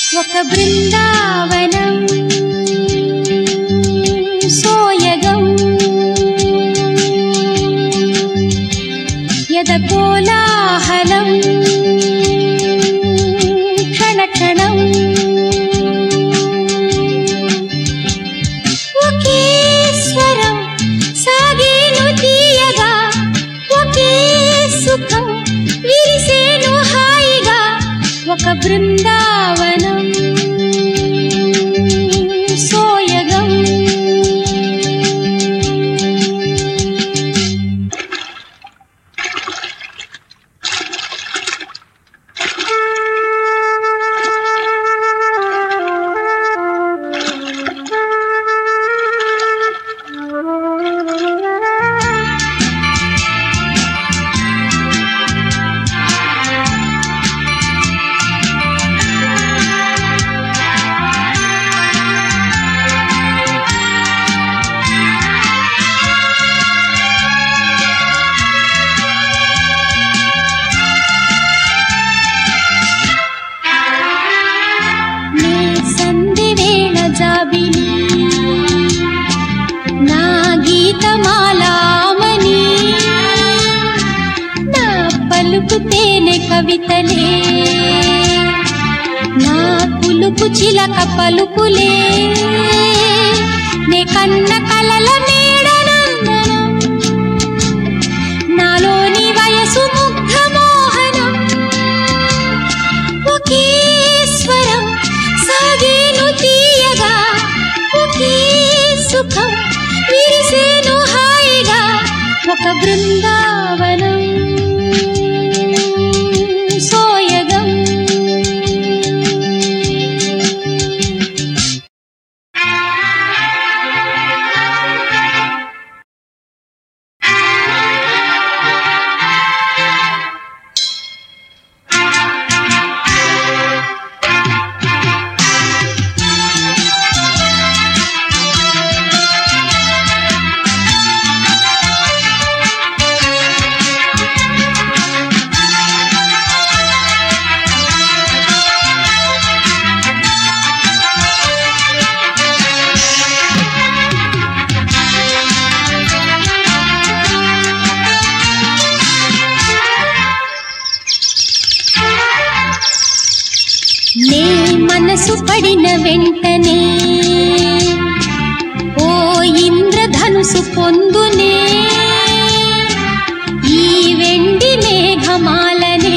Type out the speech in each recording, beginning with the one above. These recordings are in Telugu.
ఒక బృందావనం సోయగం యద కోలాహలం క్షణ క్షణం ఒకే స్వరం సాగేను తీయగా ఒకే సుఖం విరిసేను హాయిగా ఒక బృందావనం సోయగం నా గీతమాలామణి నా పలుకు తేనె కవితలే నా పులుకు చిలక పలుకులే నే కన్న కలల మేడనందనం నాలోని వయసు ముగ్ధ మోహనం ఒకే స్వరం సాగేను తీయగా ఒకే సుఖం విరిసేను హాయిగా ఒక బృందావనం సోయగం నే మనసు పడిన వెంటనే ఓ ఇంద్రధనుసు పొందునే ఈ వెండి మేఘమాలనే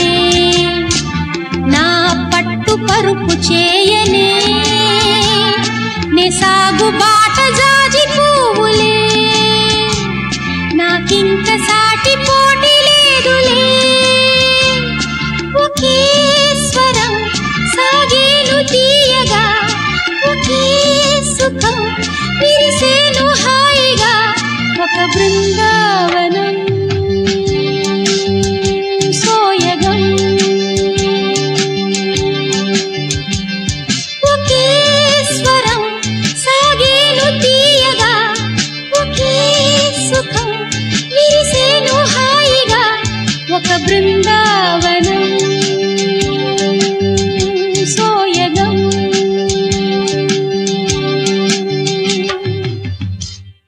నా పట్టు పరుపు చేయనే నే సాగు బాట జాజి పువ్వులే నాకింక సాటి పోటీ లేదులే ఒకే స్వరం సాగేను తీయగా ఒకే సుఖం విరిసేను హాయిగా ఒక బృందావనం సోయగం ఒకే స్వరం సాగేను తీయగా ఒకే సుఖం విరిసేను హాయిగా ఒక బృందావనం